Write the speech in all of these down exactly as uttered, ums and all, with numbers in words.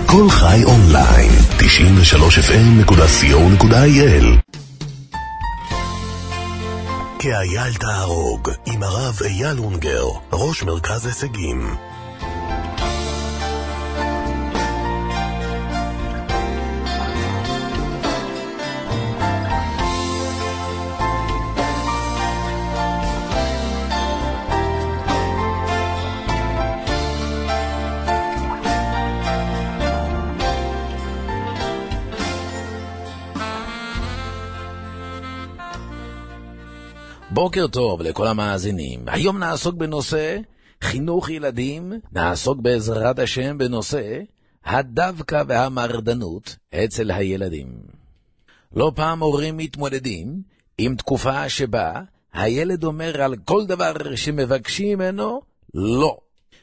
כל חי אונליין, תשעים ושלוש אף אם נקודה סי או נקודה איי אל. כאייל תהרוג, עם הרב אייל אונגר, ראש מרכז הישגים. בוקר טוב לכל המאזינים. היום נעסוק בנושא חינוך ילדים, נעסוק בעזרת השם בנושא הדווקא והמרדנות אצל הילדים. לא פעם הורים מתמודדים עם תקופה שבה הילד אומר על כל דבר שמבקשים ממנו לא.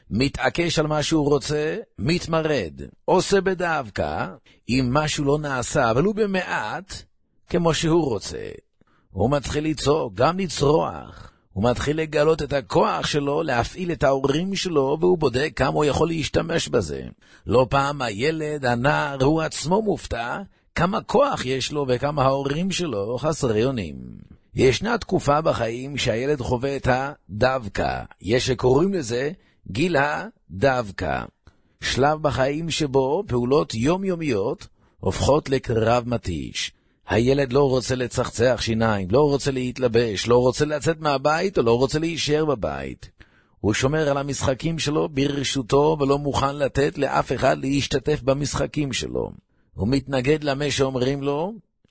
מתעקש על מה שהוא רוצה, מתמרד, עושה בדווקא, אם משהו לא נעשה, אבל הוא במעט כמו שהוא רוצה. הוא מתחיל לצעוק, גם לצרוח. הוא מתחיל לגלות את הכוח שלו, להפעיל את ההורים שלו, והוא בודק כמה הוא יכול להשתמש בזה. לא פעם הילד, הנער, הוא עצמו מופתע, כמה כוח יש לו וכמה ההורים שלו חסרי אונים. ישנה תקופה בחיים שהילד חווה את הדווקא. יש שקוראים לזה גיל הדווקא. שלב בחיים שבו פעולות יומיומיות הופכות לקרב מתיש. הילד לא רוצה לצחצח שיניים, לא רוצה להתלבש, לא רוצה לצאת מהבית או לא רוצה להישאר בבית. הוא שומר על המשחקים שלו ברשותו ולא מוכן לתת לאף אחד להשתתף במשחקים שלו. הוא מתנגד למה שאומרים לו,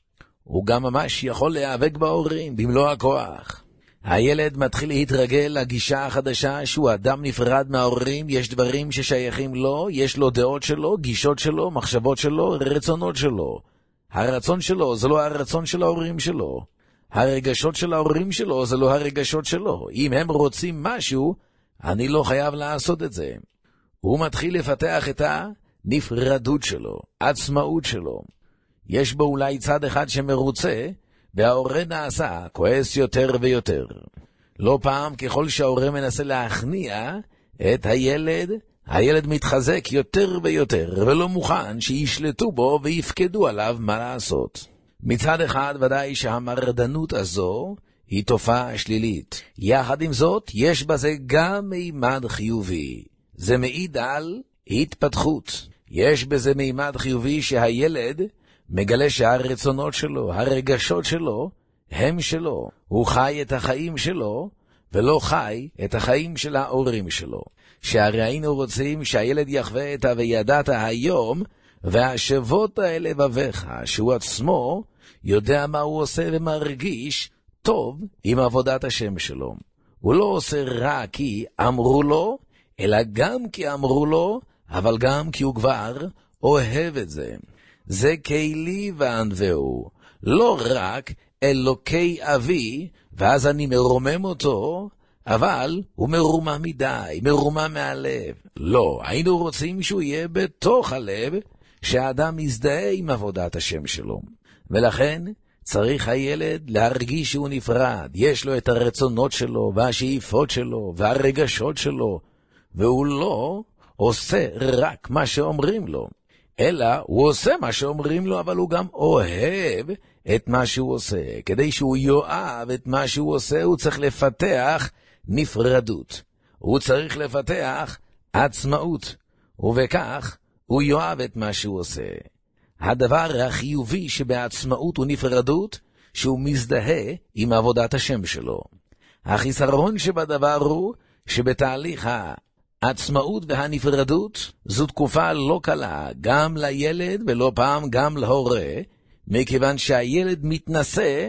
הוא גם ממש יכול להיאבק בהורים במלוא הכוח. הילד מתחיל להתרגל לגישה החדשה שהוא אדם נפרד מההורים, יש דברים ששייכים לו, יש לו דעות שלו, גישות שלו, מחשבות שלו, רצונות שלו. הרצון שלו זה לא הרצון של ההורים שלו. הרגשות של ההורים שלו זה לא הרגשות שלו. אם הם רוצים משהו, אני לא חייב לעשות את זה. הוא מתחיל לפתח את הנפרדות שלו, עצמאות שלו. יש בו אולי צד אחד שמרוצה, וההורה נעשה כועס יותר ויותר. לא פעם ככל שההורה מנסה להכניע את הילד, הילד מתחזק יותר ויותר, ולא מוכן שישלטו בו ויפקדו עליו מה לעשות. מצד אחד ודאי שהמרדנות הזו היא תופעה שלילית. יחד עם זאת, יש בזה גם מימד חיובי. זה מעיד על התפתחות. יש בזה מימד חיובי שהילד מגלה שהרצונות שלו, הרגשות שלו, הם שלו. הוא חי את החיים שלו, ולא חי את החיים של ההורים שלו. שהרי היינו רוצים שהילד יחווה את ה"וידעת היום", והשבות האלה לבביך, שהוא עצמו יודע מה הוא עושה ומרגיש טוב עם עבודת השם שלו. הוא לא עושה רע כי אמרו לו, אלא גם כי אמרו לו, אבל גם כי הוא כבר אוהב את זה. זה כלי וענווהו, לא רק אלוקי אבי, ואז אני מרומם אותו, אבל הוא מרומם מדי, מרומם מהלב. לא, היינו רוצים שהוא יהיה בתוך הלב, שהאדם יזדהה עם עבודת השם שלו. ולכן צריך הילד להרגיש שהוא נפרד. יש לו את הרצונות שלו, והשאיפות שלו, והרגשות שלו, והוא לא עושה רק מה שאומרים לו, אלא הוא עושה מה שאומרים לו, אבל הוא גם אוהב את מה שהוא עושה. כדי שהוא יאהב את מה שהוא עושה, הוא צריך לפתח נפרדות. הוא צריך לפתח עצמאות, ובכך הוא יאהב את מה שהוא עושה. הדבר החיובי שבעצמאות ונפרדות, שהוא מזדהה עם עבודת השם שלו. החיסרון שבדבר הוא שבתהליך העצמאות והנפרדות זו תקופה לא קלה, גם לילד ולא פעם גם להורה, מכיוון שהילד מתנסה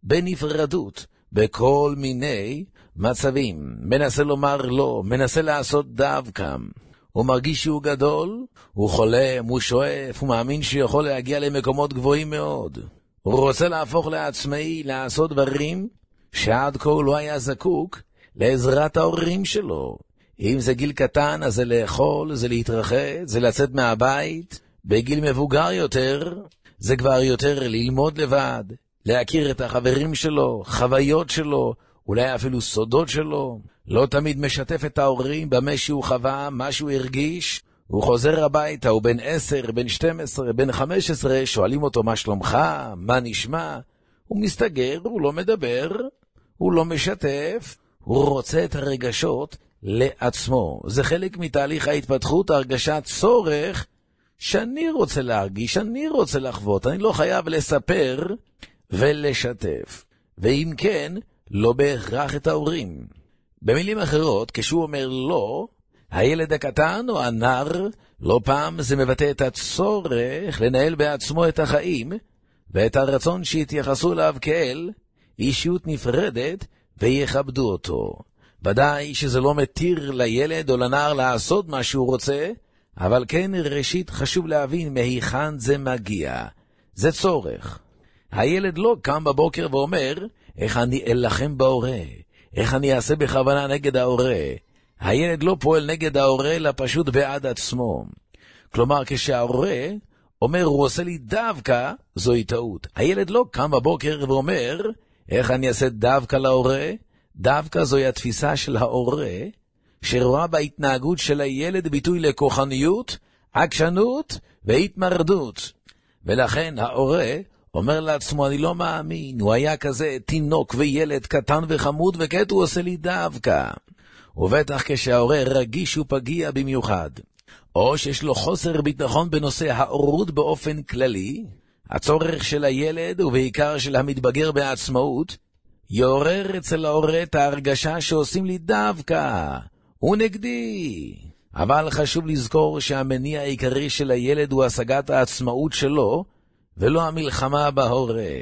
בנפרדות, בכל מיני מצבים. מנסה לומר לא, מנסה לעשות דווקא. הוא מרגיש שהוא גדול, הוא חולם, הוא שואף, הוא מאמין שיכול להגיע למקומות גבוהים מאוד. הוא רוצה להפוך לעצמאי, לעשות דברים שעד כה לא היה זקוק לעזרת ההורים שלו. אם זה גיל קטן, אז זה לאכול, זה להתרחץ, זה לצאת מהבית. בגיל מבוגר יותר, זה כבר יותר ללמוד לבד, להכיר את החברים שלו, חוויות שלו, אולי אפילו סודות שלו. לא תמיד משתף את ההורים במה שהוא חווה, מה שהוא הרגיש, הוא חוזר הביתה, הוא בן עשר, בן שתים עשרה, בן חמש עשרה, שואלים אותו מה שלומך, מה נשמע, הוא מסתגר, הוא לא מדבר, הוא לא משתף, הוא רוצה את הרגשות לעצמו. זה חלק מתהליך ההתפתחות, הרגשת צורך שאני רוצה להרגיש, אני רוצה לחוות, אני לא חייב לספר ולשתף. ואם כן, לא בהכרח את ההורים. במילים אחרות, כשהוא אומר לא, הילד הקטן או הנער, לא פעם זה מבטא את הצורך לנהל בעצמו את החיים, ואת הרצון שיתייחסו אליו כאל אישיות נפרדת ויכבדו אותו. ודאי שזה לא מתיר לילד או לנער לעשות מה שהוא רוצה, אבל כן ראשית חשוב להבין מהיכן זה מגיע. זה צורך. הילד לא קם בבוקר ואומר, איך אני אלחם בהורה, איך אני אעשה בכוונה נגד ההורה. הילד לא פועל נגד ההורה, אלא פשוט בעד עצמו. כלומר, כשההורה אומר, הוא עושה לי דווקא, זוהי טעות. הילד לא קם בבוקר ואומר, איך אני אעשה דווקא להורה? דווקא זוהי התפיסה של ההורה, שרואה בהתנהגות של הילד ביטוי לכוחניות, עקשנות והתמרדות. ולכן ההורה אומר לעצמו, אני לא מאמין, הוא היה כזה תינוק וילד קטן וחמוד, וכעת הוא עושה לי דווקא. ובטח כשההורה רגיש ופגיע במיוחד, או שיש לו חוסר ביטחון בנושא ההורות באופן כללי, הצורך של הילד ובעיקר של המתבגר בעצמאות, יעורר אצל ההורה את ההרגשה שעושים לי דווקא, הוא נגדי. אבל חשוב לזכור שהמניע העיקרי של הילד הוא השגת העצמאות שלו, ולא המלחמה בהורה.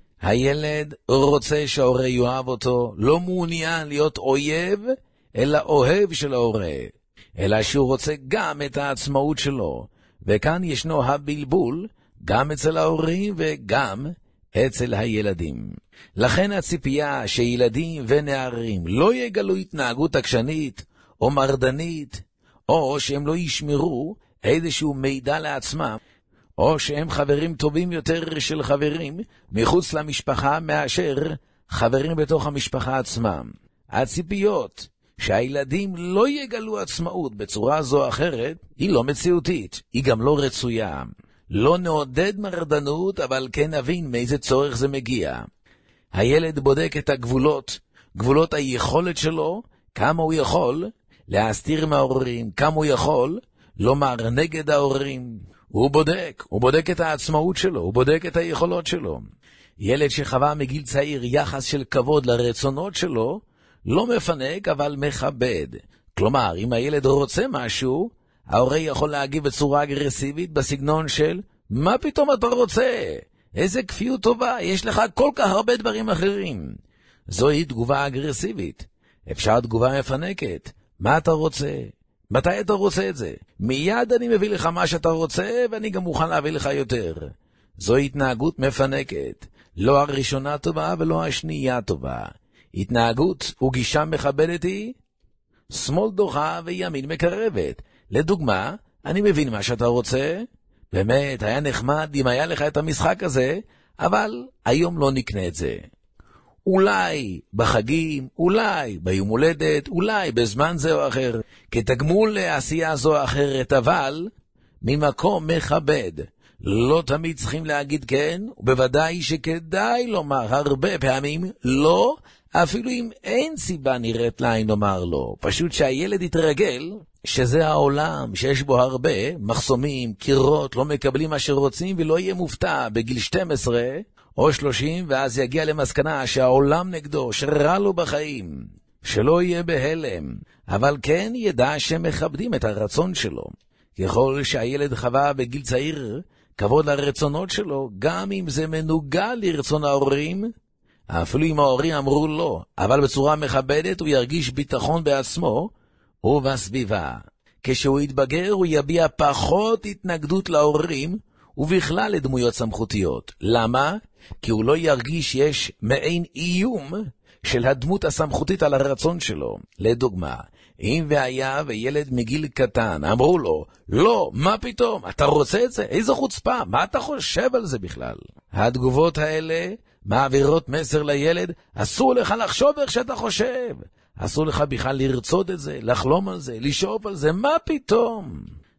הילד רוצה שההורה יאהב אותו, לא מעוניין להיות אויב, אלא אוהב של ההורה, אלא שהוא רוצה גם את העצמאות שלו. וכאן ישנו הבלבול, גם אצל ההורים וגם אצל הילדים. לכן הציפייה שילדים ונערים לא יגלו התנהגות עקשנית או מרדנית, או שהם לא ישמרו איזשהו מידע לעצמם, או שהם חברים טובים יותר של חברים מחוץ למשפחה מאשר חברים בתוך המשפחה עצמם. הציפיות שהילדים לא יגלו עצמאות בצורה זו או אחרת היא לא מציאותית, היא גם לא רצויה. לא נעודד מרדנות, אבל כן נבין מאיזה צורך זה מגיע. הילד בודק את הגבולות, גבולות היכולת שלו, כמה הוא יכול להסתיר מההורים, כמה הוא יכול לומר נגד ההורים. הוא בודק, הוא בודק את העצמאות שלו, הוא בודק את היכולות שלו. ילד שחווה מגיל צעיר יחס של כבוד לרצונות שלו, לא מפנק אבל מכבד. כלומר, אם הילד רוצה משהו, ההורה יכול להגיב בצורה אגרסיבית בסגנון של, מה פתאום אתה רוצה? איזה כפיות טובה, יש לך כל כך הרבה דברים אחרים. זוהי תגובה אגרסיבית. אפשר תגובה מפנקת. מה אתה רוצה? מתי אתה רוצה את זה? מיד אני מביא לך מה שאתה רוצה, ואני גם מוכן להביא לך יותר. זוהי התנהגות מפנקת. לא הראשונה טובה ולא השנייה טובה. התנהגות וגישה מכבדת היא שמאל דוחה וימין מקרבת. לדוגמה, אני מבין מה שאתה רוצה, באמת היה נחמד אם היה לך את המשחק הזה, אבל היום לא נקנה את זה. אולי בחגים, אולי ביום הולדת, אולי בזמן זה או אחר, כתגמול לעשייה זו או אחרת, אבל ממקום מכבד. לא תמיד צריכים להגיד כן, ובוודאי שכדאי לומר הרבה פעמים לא, אפילו אם אין סיבה נראית לעין לומר לא. פשוט שהילד יתרגל שזה העולם שיש בו הרבה מחסומים, קירות, לא מקבלים מה שרוצים, ולא יהיה מופתע בגיל שתים עשרה או שלושים, ואז יגיע למסקנה שהעולם נגדו, שרע לו בחיים. שלא יהיה בהלם, אבל כן ידע שמכבדים את הרצון שלו. ככל שהילד חווה בגיל צעיר כבוד לרצונות שלו, גם אם זה מנוגע לרצון ההורים, אפילו אם ההורים אמרו לא, אבל בצורה מכבדת הוא ירגיש ביטחון בעצמו ובסביבה. כשהוא יתבגר הוא יביע פחות התנגדות להורים ובכלל לדמויות סמכותיות. למה? כי הוא לא ירגיש שיש מעין איום של הדמות הסמכותית על הרצון שלו. לדוגמה, אם והיה וילד מגיל קטן אמרו לו, לא, מה פתאום, אתה רוצה את זה? איזו חוצפה, מה אתה חושב על זה בכלל? התגובות האלה מעבירות מסר לילד, אסור לך לחשוב איך שאתה חושב. אסור לך בכלל לרצות את זה, לחלום על זה, לשאוף על זה, מה פתאום?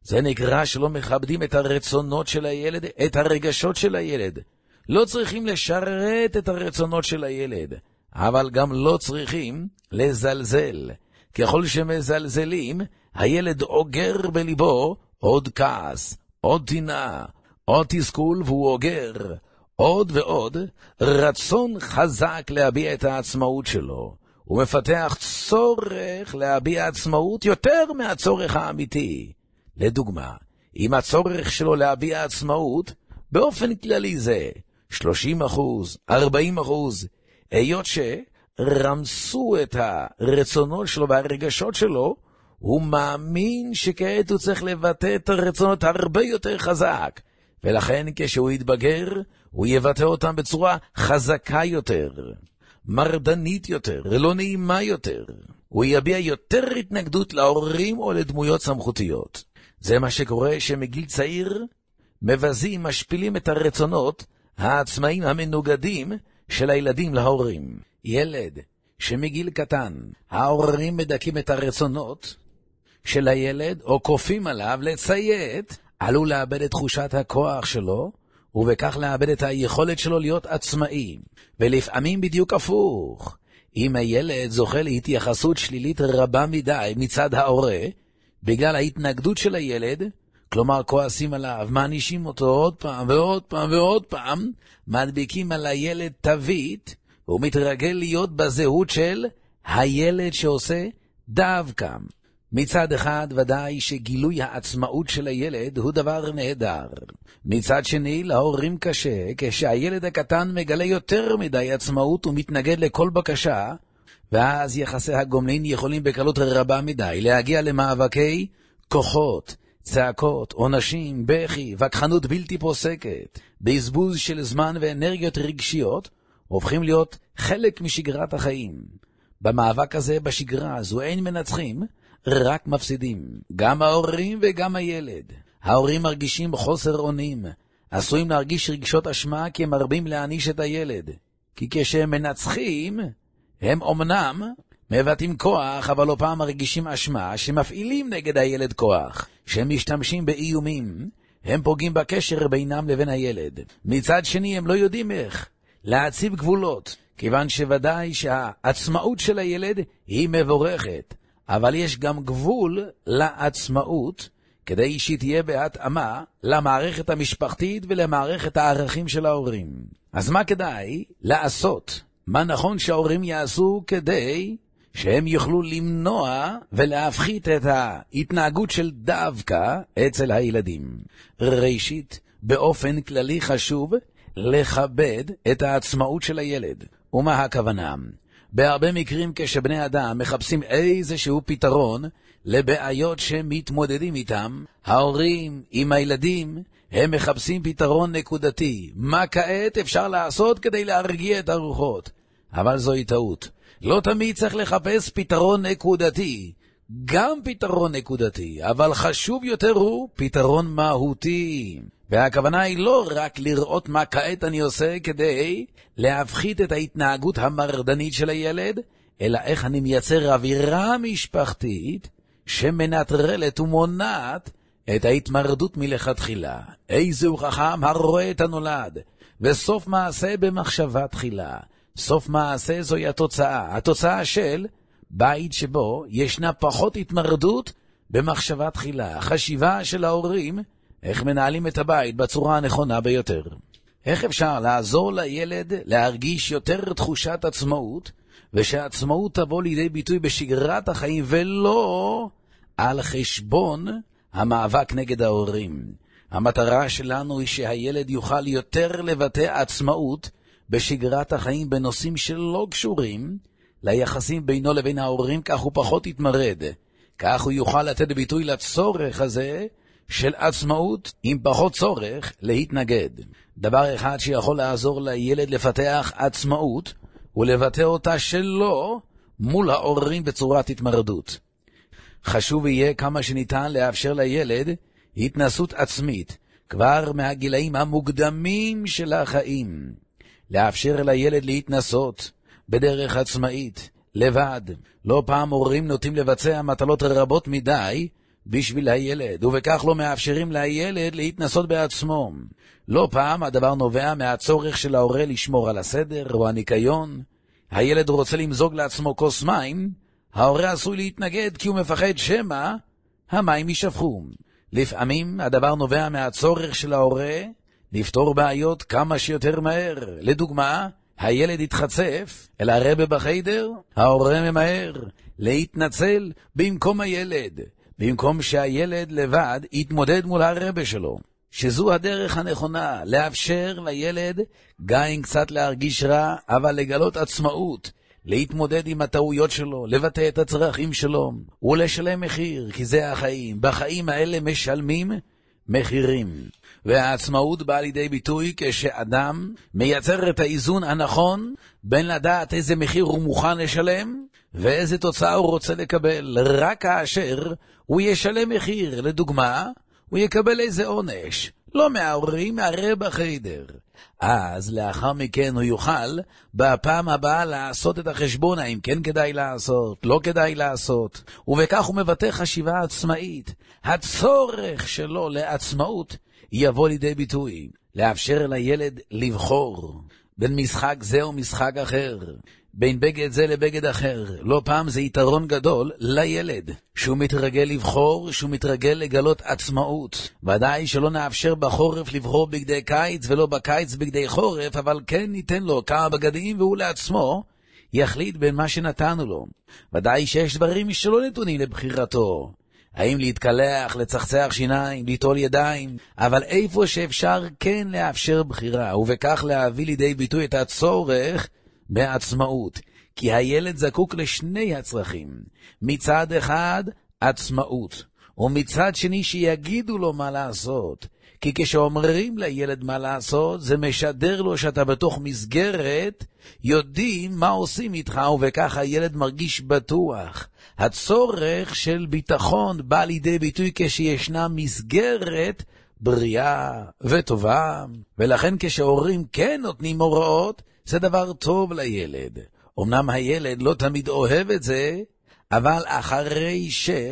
זה נקרא שלא מכבדים את הרצונות של הילד, את הרגשות של הילד. לא צריכים לשרת את הרצונות של הילד, אבל גם לא צריכים לזלזל. ככל שמזלזלים, הילד אוגר בליבו עוד כעס, עוד טינה, עוד תסכול, והוא אוגר עוד ועוד רצון חזק להביע את העצמאות שלו. הוא מפתח צורך להביע עצמאות יותר מהצורך האמיתי. לדוגמה, אם הצורך שלו להביע עצמאות באופן כללי זה שלושים אחוז, ארבעים אחוז, היות שרמסו את הרצונות שלו והרגשות שלו, הוא מאמין שכעת הוא צריך לבטא את הרצונות הרבה יותר חזק, ולכן כשהוא יתבגר, הוא יבטא אותם בצורה חזקה יותר, מרדנית יותר, לא נעימה יותר. הוא יביע יותר התנגדות להורים או לדמויות סמכותיות. זה מה שקורה שמגיל צעיר מבזים, משפילים את הרצונות העצמאים המנוגדים של הילדים להורים. ילד שמגיל קטן ההורים מדקים את הרצונות של הילד או כופים עליו לציית, עלול לאבד את תחושת הכוח שלו, ובכך לאבד את היכולת שלו להיות עצמאי. ולפעמים בדיוק הפוך. אם הילד זוכה להתייחסות שלילית רבה מדי מצד ההורה, בגלל ההתנגדות של הילד, כלומר כועסים עליו, מענישים אותו עוד פעם ועוד פעם ועוד פעם, מדביקים על הילד תווית, והוא מתרגל להיות בזהות של הילד שעושה דווקא. מצד אחד ודאי שגילוי העצמאות של הילד הוא דבר נהדר. מצד שני, להורים קשה, כשהילד הקטן מגלה יותר מדי עצמאות ומתנגד לכל בקשה, ואז יחסי הגומלין יכולים בקלות רבה מדי להגיע למאבקי כוחות, צעקות, עונשים, בכי, וכחנות בלתי פוסקת, בזבוז של זמן ואנרגיות רגשיות, הופכים להיות חלק משגרת החיים. במאבק הזה, בשגרה הזו, אין מנצחים, רק מפסידים, גם ההורים וגם הילד. ההורים מרגישים חוסר אונים, עשויים להרגיש רגשות אשמה כי הם מרבים להעניש את הילד. כי כשהם מנצחים, הם אומנם מבטאים כוח, אבל לא פעם מרגישים אשמה שמפעילים נגד הילד כוח, שהם משתמשים באיומים, הם פוגעים בקשר בינם לבין הילד. מצד שני, הם לא יודעים איך להציב גבולות, כיוון שוודאי שהעצמאות של הילד היא מבורכת, אבל יש גם גבול לעצמאות, כדי שהיא תהיה בהתאמה למערכת המשפחתית ולמערכת הערכים של ההורים. אז מה כדאי לעשות? מה נכון שההורים יעשו כדי שהם יוכלו למנוע ולהפחית את ההתנהגות של דווקא אצל הילדים? ראשית, באופן כללי חשוב לכבד את העצמאות של הילד. ומה הכוונה? בהרבה מקרים כשבני אדם מחפשים איזשהו פתרון לבעיות שמתמודדים איתם, ההורים עם הילדים הם מחפשים פתרון נקודתי. מה כעת אפשר לעשות כדי להרגיע את הרוחות? אבל זוהי טעות. לא תמיד צריך לחפש פתרון נקודתי. גם פתרון נקודתי, אבל חשוב יותר הוא פתרון מהותי. והכוונה היא לא רק לראות מה כעת אני עושה כדי להפחית את ההתנהגות המרדנית של הילד, אלא איך אני מייצר אווירה משפחתית שמנטרלת ומונעת את ההתמרדות מלכתחילה. איזהו חכם הרואה את הנולד, וסוף מעשה במחשבה תחילה. סוף מעשה זוהי התוצאה, התוצאה של בית שבו ישנה פחות התמרדות במחשבה תחילה. חשיבה של ההורים איך מנהלים את הבית בצורה הנכונה ביותר. איך אפשר לעזור לילד להרגיש יותר תחושת עצמאות, ושהעצמאות תבוא לידי ביטוי בשגרת החיים ולא על חשבון המאבק נגד ההורים. המטרה שלנו היא שהילד יוכל יותר לבטא עצמאות בשגרת החיים בנושאים שלא קשורים ליחסים בינו לבין ההורים, כך הוא פחות יתמרד. כך הוא יוכל לתת ביטוי לצורך הזה של עצמאות עם פחות צורך להתנגד. דבר אחד שיכול לעזור לילד לפתח עצמאות ולבטא אותה שלא מול ההורים בצורת התמרדות. חשוב יהיה כמה שניתן לאפשר לילד התנסות עצמית כבר מהגילאים המוקדמים של החיים. לאפשר לילד להתנסות בדרך עצמאית, לבד. לא פעם הורים נוטים לבצע מטלות רבות מדי בשביל הילד, ובכך לא מאפשרים לילד להתנסות בעצמו. לא פעם הדבר נובע מהצורך של ההורה לשמור על הסדר או הניקיון. הילד רוצה למזוג לעצמו כוס מים, ההורה עשוי להתנגד כי הוא מפחד שמא המים יישפכו. לפעמים הדבר נובע מהצורך של ההורה לפתור בעיות כמה שיותר מהר. לדוגמה, הילד התחצף אל הרבא בחדר, ההורה ממהר להתנצל במקום הילד, במקום שהילד לבד יתמודד מול הרבא שלו. שזו הדרך הנכונה, לאפשר לילד גם קצת להרגיש רע, אבל לגלות עצמאות, להתמודד עם הטעויות שלו, לבטא את הצרכים שלו, ולשלם מחיר, כי זה החיים. בחיים האלה משלמים מחירים. והעצמאות באה לידי ביטוי כשאדם מייצר את האיזון הנכון בין לדעת איזה מחיר הוא מוכן לשלם ואיזה תוצאה הוא רוצה לקבל. רק כאשר הוא ישלם מחיר, לדוגמה, הוא יקבל איזה עונש, לא מההורים, מהרבא בחדר. אז לאחר מכן הוא יוכל בפעם הבאה לעשות את החשבון, האם כן כדאי לעשות, לא כדאי לעשות, ובכך הוא מבטא חשיבה עצמאית. הצורך שלו לעצמאות יבוא לידי ביטוי, לאפשר לילד לבחור בין משחק זה או משחק אחר, בין בגד זה לבגד אחר. לא פעם זה יתרון גדול לילד, שהוא מתרגל לבחור, שהוא מתרגל לגלות עצמאות. ודאי שלא נאפשר בחורף לבחור בגדי קיץ ולא בקיץ בגדי חורף, אבל כן ניתן לו כמה בגדים והוא לעצמו יחליט בין מה שנתנו לו. ודאי שיש דברים שלא נתונים לבחירתו, האם להתקלח, לצחצח שיניים, ליטול ידיים, אבל איפה שאפשר כן לאפשר בחירה, ובכך להביא לידי ביטוי את הצורך בעצמאות. כי הילד זקוק לשני הצרכים, מצד אחד עצמאות, ומצד שני שיגידו לו מה לעשות. כי כשאומרים לילד מה לעשות, זה משדר לו שאתה בתוך מסגרת, יודעים מה עושים איתך, ובכך הילד מרגיש בטוח. הצורך של ביטחון בא לידי ביטוי כשישנה מסגרת בריאה וטובה, ולכן כשהורים כן נותנים הוראות, זה דבר טוב לילד. אמנם הילד לא תמיד אוהב את זה, אבל אחרי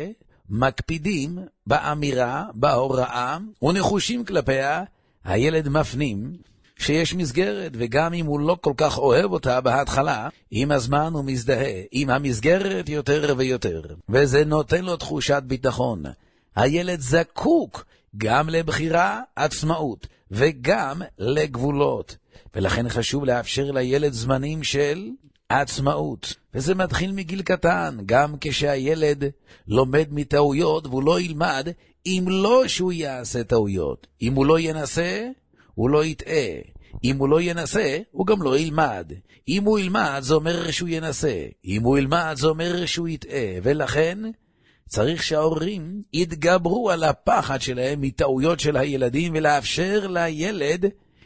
שמקפידים באמירה, בהוראה, ונחושים כלפיה, הילד מפנים שיש מסגרת, וגם אם הוא לא כל כך אוהב אותה בהתחלה, עם הזמן הוא מזדהה עם המסגרת יותר ויותר, וזה נותן לו תחושת ביטחון. הילד זקוק גם לבחירה, עצמאות, וגם לגבולות, ולכן חשוב לאפשר לילד זמנים של עצמאות, וזה מתחיל מגיל קטן. גם כשהילד לומד מטעויות, והוא לא ילמד אם לא שהוא יעשה טעויות. אם הוא לא ינסה, הוא לא יטעה. אם הוא לא ינסה, הוא גם לא ילמד. אם הוא ילמד, זה אומר שהוא ינסה. אם הוא ילמד, זה אומר שהוא יטעה. ולכן צריך שההורים יתגברו על הפחד שלהם מטעויות של הילדים, ולאפשר לילד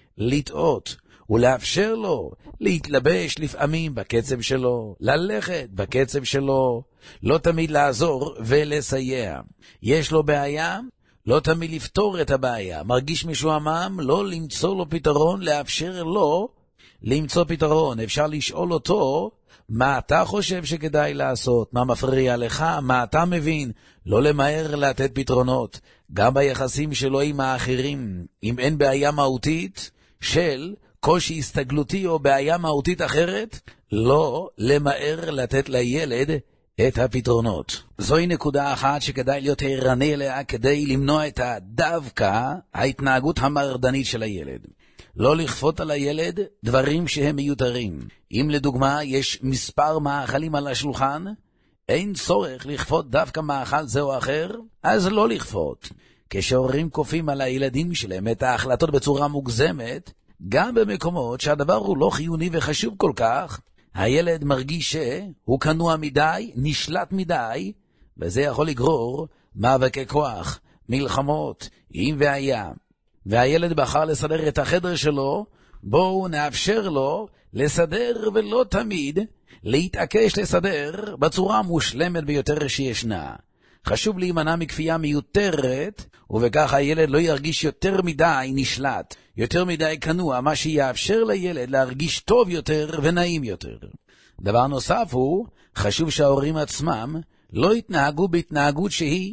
לטעות, ולאפשר לו להתלבש לפעמים בקצב שלו, ללכת בקצב שלו, לא תמיד לעזור ולסייע. יש לו בעיה, לא תמיד לפתור את הבעיה. מרגיש משועמם, לא למצוא לו פתרון, לאפשר לו למצוא פתרון. אפשר לשאול אותו, מה אתה חושב שכדאי לעשות? מה מפריע לך? מה אתה מבין? לא למהר לתת פתרונות. גם ביחסים שלו עם האחרים, אם אין בעיה מהותית של קושי הסתגלותי או בעיה מהותית אחרת, לא למהר לתת לילד את הפתרונות. זוהי נקודה אחת שכדאי להיות ערני אליה כדי למנוע את דווקא ההתנהגות המרדנית של הילד. לא לכפות על הילד דברים שהם מיותרים. אם לדוגמה יש מספר מאכלים על השולחן, אין צורך לכפות דווקא מאכל זה או אחר, אז לא לכפות. כשהורים כופים על הילדים שלהם את ההחלטות בצורה מוגזמת, גם במקומות שהדבר הוא לא חיוני וחשוב כל כך, הילד מרגיש שהוא כנוע מדי, נשלט מדי, וזה יכול לגרור מאבקי כוח, מלחמות, אם והיה. והילד בחר לסדר את החדר שלו, בואו נאפשר לו לסדר, ולא תמיד להתעקש לסדר בצורה המושלמת ביותר שישנה. חשוב להימנע מכפייה מיותרת, ובכך הילד לא ירגיש יותר מדי נשלט, יותר מדי כנוע, מה שיאפשר לילד להרגיש טוב יותר ונעים יותר. דבר נוסף הוא, חשוב שההורים עצמם לא יתנהגו בהתנהגות שהיא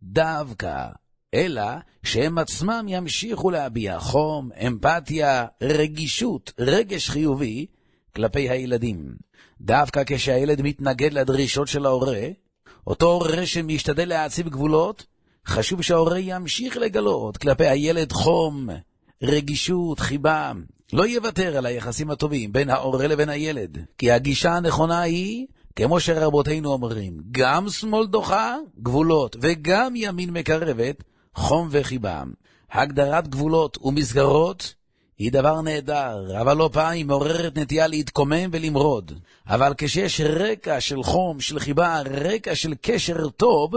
דווקא, אלא שהם עצמם ימשיכו להביע חום, אמפתיה, רגישות, רגש חיובי כלפי הילדים. דווקא כשהילד מתנגד לדרישות של ההורה, אותו הורה שמשתדל להציב גבולות, חשוב שההורה ימשיך לגלות כלפי הילד חום, רגישות, חיבה. לא יוותר על היחסים הטובים בין ההורה לבין הילד, כי הגישה הנכונה היא, כמו שרבותינו אומרים, גם שמאל דוחה, גבולות, וגם ימין מקרבת, חום וחיבה. הגדרת גבולות ומסגרות היא דבר נהדר, אבל לא פעם היא מעוררת נטייה להתקומם ולמרוד. אבל כשיש רקע של חום, של חיבה, רקע של קשר טוב,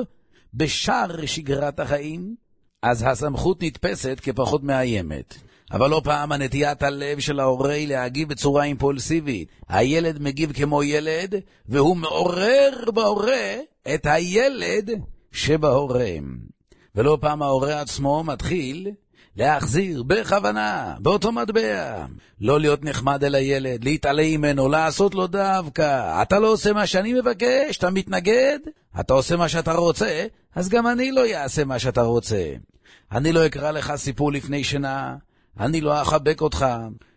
בשאר שגרת החיים, אז הסמכות נתפסת כפחות מאיימת. אבל לא פעם הנטיית הלב של ההורה להגיב בצורה אימפולסיבית. הילד מגיב כמו ילד, והוא מעורר בהורה את הילד שבהורה. ולא פעם ההורה עצמו מתחיל להחזיר בכוונה, באותו מטבע. לא להיות נחמד אל הילד, להתעלה ממנו, לעשות לו דווקא. אתה לא עושה מה שאני מבקש, אתה מתנגד, אתה עושה מה שאתה רוצה, אז גם אני לא אעשה מה שאתה רוצה. אני לא אקרא לך סיפור לפני שנה, אני לא אחבק אותך.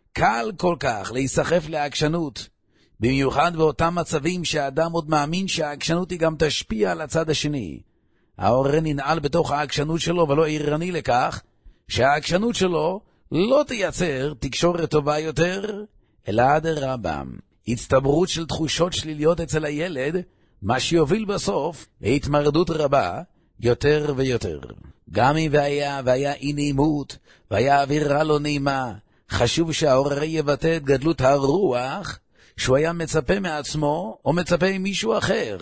קל כל כך להיסחף לעקשנות, במיוחד באותם מצבים שהאדם עוד מאמין שהעקשנות היא גם תשפיע על הצד השני. ההורה ננעל בתוך העקשנות שלו ולא עירני לכך שהעקשנות שלו לא תייצר תקשורת טובה יותר, אלא אדרבה, הצטברות של תחושות שליליות אצל הילד, מה שיוביל בסוף להתמרדות רבה יותר ויותר. גם אם והיה, והיה אי נעימות, והיה אווירה לא נעימה, חשוב שההורה יבטא את גדלות הרוח שהוא היה מצפה מעצמו או מצפה ממישהו אחר.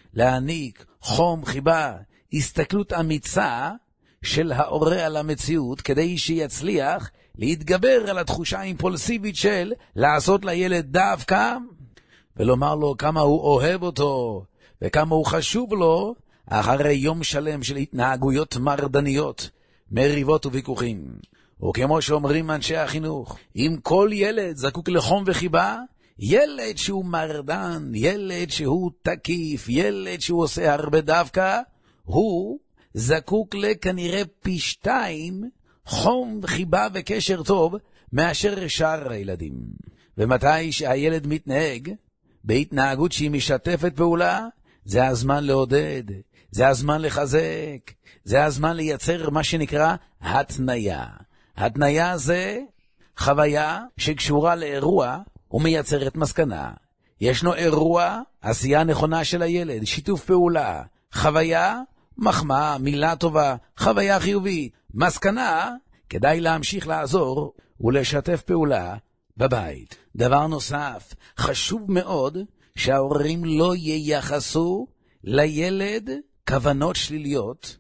להעניק חום, חיבה, הסתכלות אמיצה של ההורה על המציאות, כדי שיצליח להתגבר על התחושה האימפולסיבית של לעשות לילד דווקא, ולומר לו כמה הוא אוהב אותו וכמה הוא חשוב לו, אחרי יום שלם של התנהגויות מרדניות, מריבות וויכוחים. וכמו שאומרים אנשי החינוך, אם כל ילד זקוק לחום וחיבה, ילד שהוא מרדן, ילד שהוא תקיף, ילד שהוא עושה הרבה דווקא, הוא זקוק לכנראה פי שתיים חום, חיבה וקשר טוב מאשר שאר הילדים. ומתי שהילד מתנהג בהתנהגות שהיא משתפת פעולה, זה הזמן לעודד, זה הזמן לחזק, זה הזמן לייצר מה שנקרא התניה. התניה זה חוויה שקשורה לאירוע ומייצרת מסקנה. ישנו אירוע, עשייה נכונה של הילד, שיתוף פעולה, חוויה, מחמאה, מילה טובה, חוויה חיובית, מסקנה, כדאי להמשיך לעזור ולשתף פעולה בבית. דבר נוסף, חשוב מאוד שההורים לא ייחסו לילד כוונות שליליות,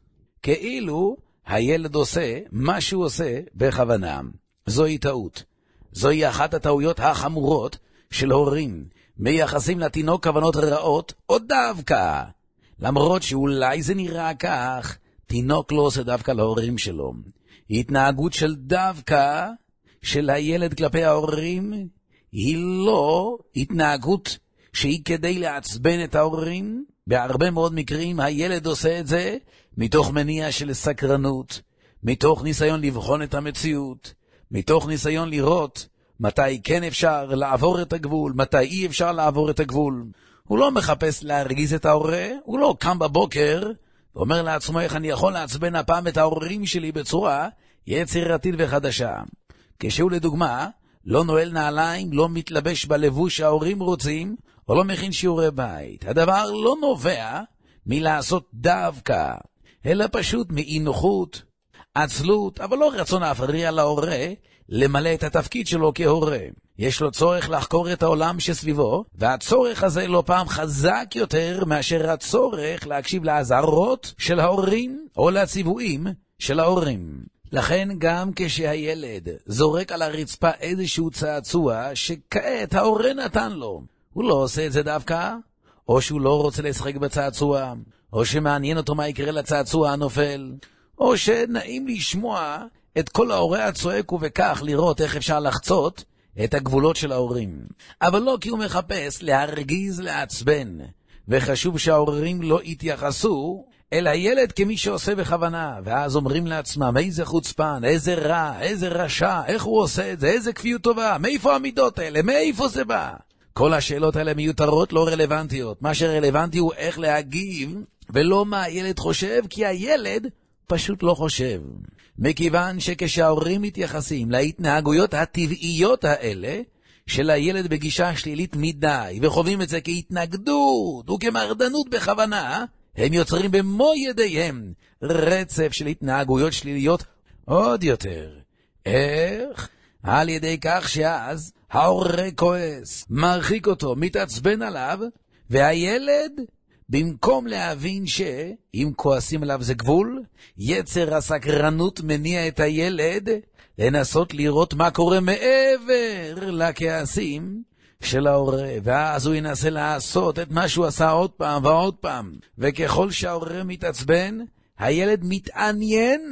כאילו הילד עושה מה שהוא עושה בכוונה. זוהי טעות. זוהי אחת הטעויות החמורות של הורים, מייחסים לתינוק כוונות רעות או דווקא. למרות שאולי זה נראה כך, תינוק לא עושה דווקא להורים שלו. התנהגות של דווקא של הילד כלפי ההורים היא לא התנהגות שהיא כדי לעצבן את ההורים. בהרבה מאוד מקרים הילד עושה את זה מתוך מניע של סקרנות, מתוך ניסיון לבחון את המציאות, מתוך ניסיון לראות מתי כן אפשר לעבור את הגבול, מתי אי אפשר לעבור את הגבול. הוא לא מחפש להרגיז את ההורה, הוא לא קם בבוקר ואומר לעצמו איך אני יכול לעצבן הפעם את ההורים שלי בצורה יצירתית וחדשה. כשהוא לדוגמה לא נועל נעליים, לא מתלבש בלבוש שההורים רוצים, או לא מכין שיעורי בית. הדבר לא נובע מלעשות דווקא, אלא פשוט מאי נוחות, עצלות, אבל לא רצון להפריע להורה למלא את התפקיד שלו כהורה. יש לו צורך לחקור את העולם שסביבו, והצורך הזה לא פעם חזק יותר מאשר הצורך להקשיב להזהרות של ההורים או לציוויים של ההורים. לכן גם כשהילד זורק על הרצפה איזשהו צעצוע שכעת ההורה נתן לו, הוא לא עושה את זה דווקא, או שהוא לא רוצה לשחק בצעצוע, או שמעניין אותו מה יקרה לצעצוע הנופל, או שנעים לשמוע את כל ההורה הצועק ובכך לראות איך אפשר לחצות את הגבולות של ההורים. אבל לא כי הוא מחפש להרגיז, לעצבן, וחשוב שההורים לא יתייחסו אל הילד כמי שעושה בכוונה, ואז אומרים לעצמם, איזה חוצפן, איזה רע, איזה רשע, איך הוא עושה את זה, איזה כפיות טובה, מאיפה המידות האלה, מאיפה זה בא? כל השאלות האלה מיותרות, לא רלוונטיות. מה שרלוונטי הוא איך להגיב, ולא מה הילד חושב, כי הילד פשוט לא חושב. מכיוון שכשההורים מתייחסים להתנהגויות הטבעיות האלה, של הילד בגישה שלילית מדי, וחווים את זה כהתנגדות וכמרדנות בכוונה, הם יוצרים במו ידיהם רצף של התנהגויות שליליות עוד יותר. איך? על ידי כך שאז ההורה כועס, מרחיק אותו, מתעצבן עליו, והילד, במקום להבין שאם כועסים עליו זה גבול, יצר הסקרנות מניע את הילד לנסות לראות מה קורה מעבר לכעסים של ההורה, ואז הוא ינסה לעשות את מה שהוא עשה עוד פעם ועוד פעם. וככל שההורה מתעצבן, הילד מתעניין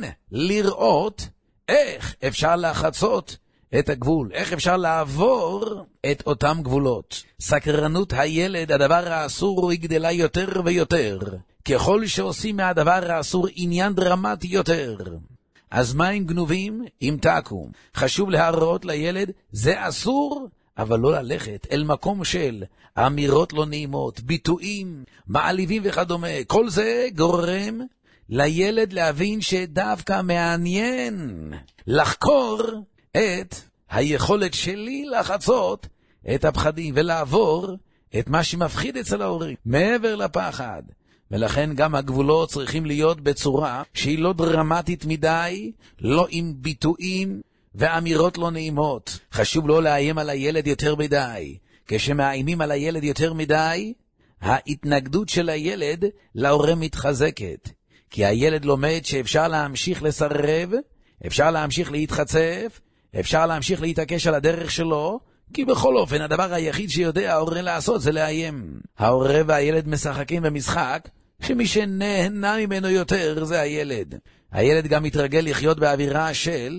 לראות איך אפשר לחצות את הגבול, איך אפשר לעבור את אותם גבולות. סקרנות הילד, הדבר האסור, היא גדלה יותר ויותר. ככל שעושים מהדבר האסור עניין דרמטי יותר. אז מה עם גנובים? אם תקום. חשוב להראות לילד, זה אסור, אבל לא ללכת אל מקום של אמירות לא נעימות, ביטויים, מעליבים וכדומה. כל זה גורם לילד להבין שדווקא מעניין לחקור את היכולת שלי לחצות את הפחדים ולעבור את מה שמפחיד אצל ההורים, מעבר לפחד. ולכן גם הגבולות צריכים להיות בצורה שהיא לא דרמטית מדי, לא עם ביטויים ואמירות לא נעימות. חשוב לא לאיים על הילד יותר מדי. כשמאיימים על הילד יותר מדי, ההתנגדות של הילד להורה מתחזקת. כי הילד לומד שאפשר להמשיך לסרב, אפשר להמשיך להתחצף, אפשר להמשיך להתעקש על הדרך שלו, כי בכל אופן הדבר היחיד שיודע ההורה לעשות זה לאיים. ההורה והילד משחקים במשחק שמי שנהנה ממנו יותר זה הילד. הילד גם מתרגל לחיות באווירה של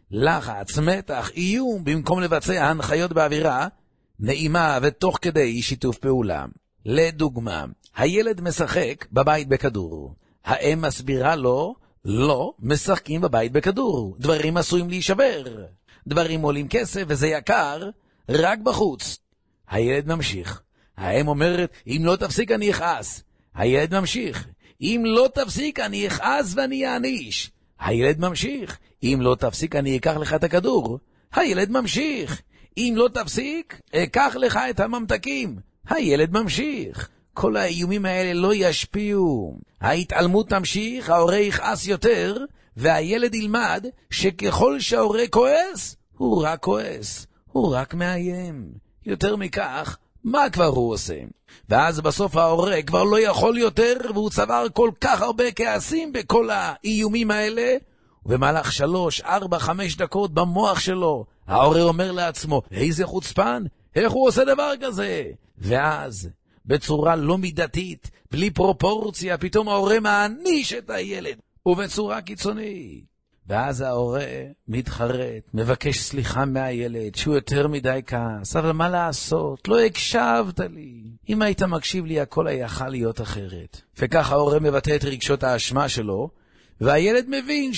לחץ, מתח, איום, במקום לבצע הנחיות באווירה נעימה ותוך כדי שיתוף פעולה. לדוגמה, הילד משחק בבית בכדור. האם מסבירה לו, לא משחקים בבית בכדור. דברים עשויים להישבר. דברים עולים כסף וזה יקר רק בחוץ. הילד ממשיך. האם אומרת, אם לא תפסיק אני אכעס. הילד ממשיך. אם לא תפסיק אני אכעס ואני אעניש. הילד ממשיך. אם לא תפסיק אני אקח לך את הכדור. הילד ממשיך. אם לא תפסיק אקח לך את הממתקים. הילד ממשיך. כל האיומים האלה לא ישפיעו. ההתעלמות תמשיך, ההורה יכעס יותר, והילד ילמד שככל שההורה כועס, הוא רק כועס. הוא רק מאיים. יותר מכך, מה כבר הוא עושה? ואז בסוף ההורה כבר לא יכול יותר, והוא צבר כל כך הרבה כעסים בכל האיומים האלה, ובמהלך שלוש, ארבע, חמש דקות במוח שלו, ההורה אומר לעצמו, איזה חוצפן, איך הוא עושה דבר כזה? ואז, בצורה לא מידתית, בלי פרופורציה, פתאום ההורה מעניש את הילד, ובצורה קיצונית. ואז ההורה מתחרט, מבקש סליחה מהילד, שהוא יותר מדי כעס, אבל מה לעשות? לא הקשבת לי. אם היית מקשיב לי, הכל היה יכול להיות אחרת. וכך ההורה מבטא את רגשות האשמה שלו, והילד מבין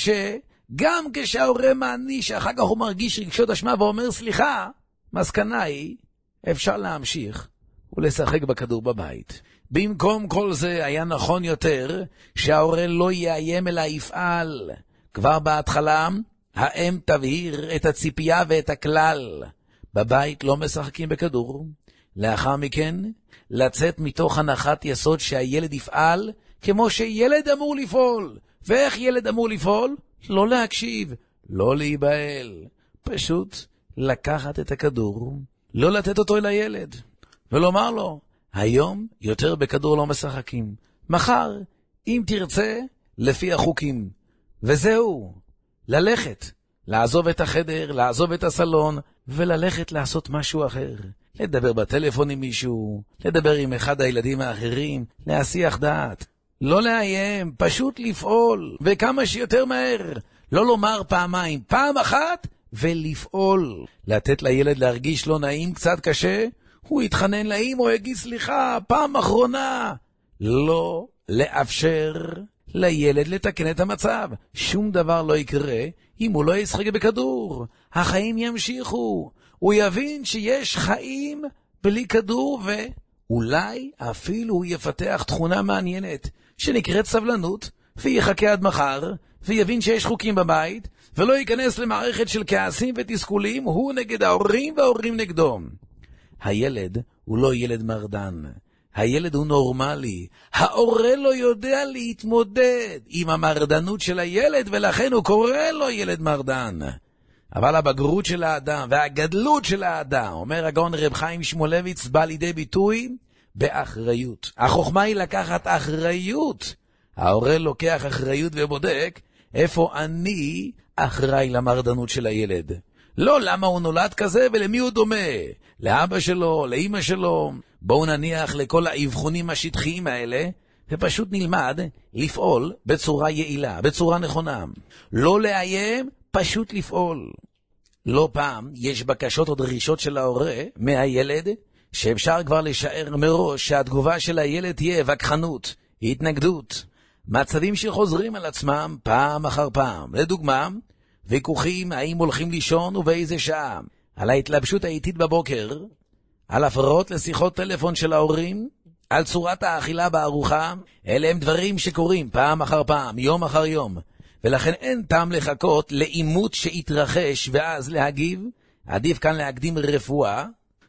שגם כשההורה מעניש, אחר כך הוא מרגיש רגשות אשמה ואומר סליחה, מסקנה היא, אפשר להמשיך ולשחק בכדור בבית. במקום כל זה היה נכון יותר שההורה לא יאיים אלא יפעל. כבר בהתחלה, האם תבהיר את הציפייה ואת הכלל. בבית לא משחקים בכדור. לאחר מכן, לצאת מתוך הנחת יסוד שהילד יפעל כמו שילד אמור לפעול. ואיך ילד אמור לפעול? לא להקשיב, לא להיבהל. פשוט לקחת את הכדור, לא לתת אותו אל הילד, ולומר לו, היום יותר בכדור לא משחקים. מחר, אם תרצה, לפי החוקים. וזהו, ללכת, לעזוב את החדר, לעזוב את הסלון, וללכת לעשות משהו אחר. לדבר בטלפון עם מישהו, לדבר עם אחד הילדים האחרים, להסיח דעת. לא לאיים, פשוט לפעול, וכמה שיותר מהר. לא לומר פעמיים, פעם אחת, ולפעול. לתת לילד להרגיש לא נעים, קצת קשה, הוא יתחנן לאמא או יגיד סליחה, פעם אחרונה. לא לאפשר לילד לתקן את המצב. שום דבר לא יקרה אם הוא לא ישחק בכדור. החיים ימשיכו. הוא יבין שיש חיים בלי כדור, ואולי אפילו הוא יפתח תכונה מעניינת שנקראת סבלנות, ויחכה עד מחר, ויבין שיש חוקים בבית, ולא ייכנס למערכת של כעסים ותסכולים, הוא נגד ההורים וההורים נגדו. הילד הוא לא ילד מרדן. הילד הוא נורמלי. ההורה לא יודע להתמודד עם המרדנות של הילד, ולכן הוא קורא לו ילד מרדן. אבל הבגרות של האדם והגדלות של האדם, אומר הגאון רב חיים שמואלביץ, בא לידי ביטוי באחריות. החוכמה היא לקחת אחריות. ההורה לוקח אחריות ובודק איפה אני אחראי למרדנות של הילד. לא למה הוא נולד כזה ולמי הוא דומה. לאבא שלו, לאמא שלו. בואו נניח לכל האבחונים השטחיים האלה, ופשוט נלמד לפעול בצורה יעילה, בצורה נכונה. לא לאיים, פשוט לפעול. לא פעם יש בקשות או דרישות של ההורה מהילד, שאפשר כבר לשער מראש שהתגובה של הילד תהיה וכחנות, התנגדות. מצבים שחוזרים על עצמם פעם אחר פעם. לדוגמה, ויכוחים האם הולכים לישון ובאיזה שעה, על ההתלבשות האיטית בבוקר, על הפרעות לשיחות טלפון של ההורים, על צורת האכילה בארוחה. אלה הם דברים שקורים פעם אחר פעם, יום אחר יום, ולכן אין טעם לחכות לאימות שהתרחש ואז להגיב. עדיף כאן להקדים רפואה,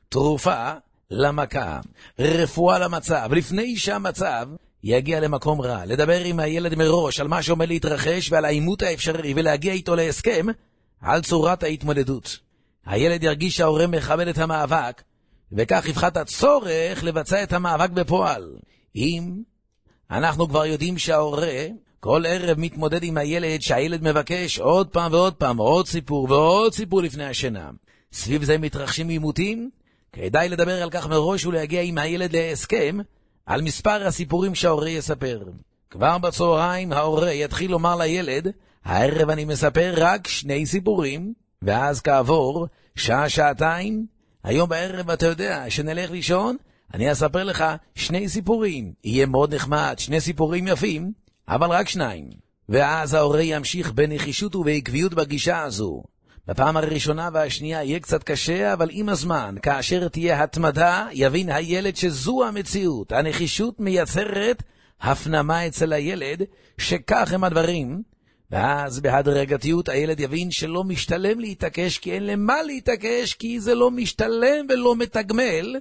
תרופה למכה, רפואה למצב, לפני שהמצב יגיע למקום רע. לדבר עם הילד מראש על מה שעומד להתרחש ועל האימות האפשרי, ולהגיע איתו להסכם על צורת ההתמודדות. הילד ירגיש שההורה מכבד את המאבק, וכך יפחת הצורך לבצע את המאבק בפועל. אם אנחנו כבר יודעים שההורה כל ערב מתמודד עם הילד, שהילד מבקש עוד פעם ועוד פעם, עוד סיפור ועוד סיפור לפני השינה, סביב זה מתרחשים עימותים, כדאי לדבר על כך מראש ולהגיע עם הילד להסכם על מספר הסיפורים שההורה יספר. כבר בצהריים ההורה יתחיל לומר לילד, הערב אני מספר רק שני סיפורים, ואז כעבור שעה, שעתיים, היום בערב אתה יודע שנלך לישון, אני אספר לך שני סיפורים. יהיה מאוד נחמד, שני סיפורים יפים, אבל רק שניים. ואז ההורה ימשיך בנחישות ובעקביות בגישה הזו. בפעם הראשונה והשנייה יהיה קצת קשה, אבל עם הזמן, כאשר תהיה התמדה, יבין הילד שזו המציאות. הנחישות מייצרת הפנמה אצל הילד שכך הם הדברים, ואז בהדרגתיות הילד יבין שלא משתלם להתעקש, כי אין למה להתעקש, כי זה לא משתלם ולא מתגמל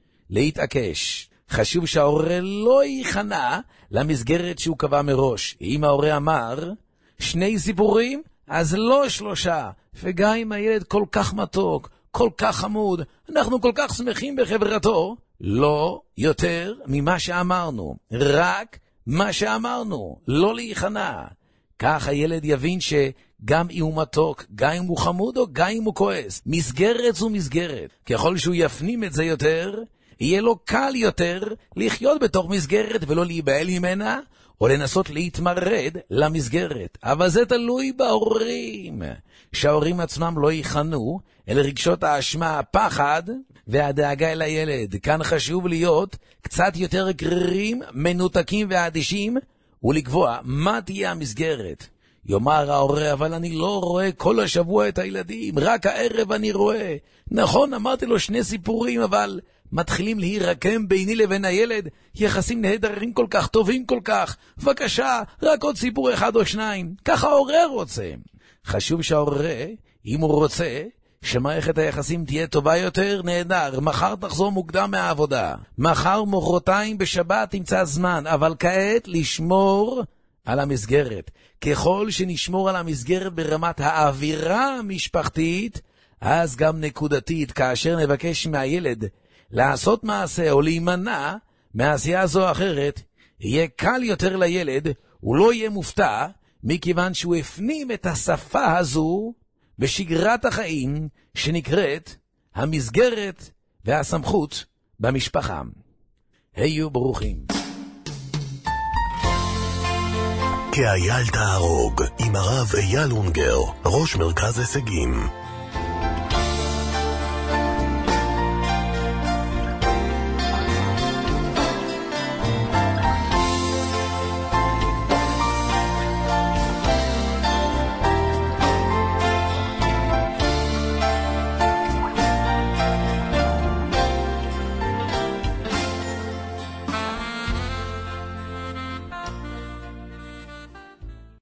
להתעקש. חשוב שההורה לא ייכנע למסגרת שהוא קבע מראש. אם ההורה אמר שני סיפורים, אז לא שלושה. וגם אם הילד כל כך מתוק, כל כך חמוד, אנחנו כל כך שמחים בחברתו, לא יותר ממה שאמרנו, רק מה שאמרנו, לא להיכנע. כך הילד יבין שגם אם הוא מתוק, גם אם הוא חמוד או גם אם הוא כועס, מסגרת זו מסגרת. ככל שהוא יפנים את זה יותר, יהיה לו קל יותר לחיות בתוך מסגרת ולא להיבהל ממנה, או לנסות להתמרד למסגרת. אבל זה תלוי בהורים. שההורים עצמם לא ייכנו אל רגשות האשמה, הפחד והדאגה אל הילד. כאן חשוב להיות קצת יותר קרירים, מנותקים ואדישים, ולקבוע מה תהיה המסגרת. יאמר ההורה, אבל אני לא רואה כל השבוע את הילדים, רק הערב אני רואה. נכון, אמרתי לו שני סיפורים, אבל מתחילים להירקם ביני לבין הילד, יחסים נהדרים כל כך, טובים כל כך, בבקשה, רק עוד סיפור אחד או שניים. ככה ההורה רוצה. חשוב שההורה, אם הוא רוצה, שמערכת היחסים תהיה טובה יותר, נהדר. מחר תחזור מוקדם מהעבודה, מחר מחרתיים בשבת תמצא זמן, אבל כעת לשמור על המסגרת. ככל שנשמור על המסגרת ברמת האווירה המשפחתית, אז גם נקודתית, כאשר נבקש מהילד לעשות מעשה או להימנע מעשייה זו או אחרת, יהיה קל יותר לילד, הוא לא יהיה מופתע, מכיוון שהוא הפנים את השפה הזו בשגרת החיים שנקראת המסגרת והסמכות במשפחה. היו ברוכים. כאייל תהרוג עם הרב אייל אונגר, ראש מרכז הישגים.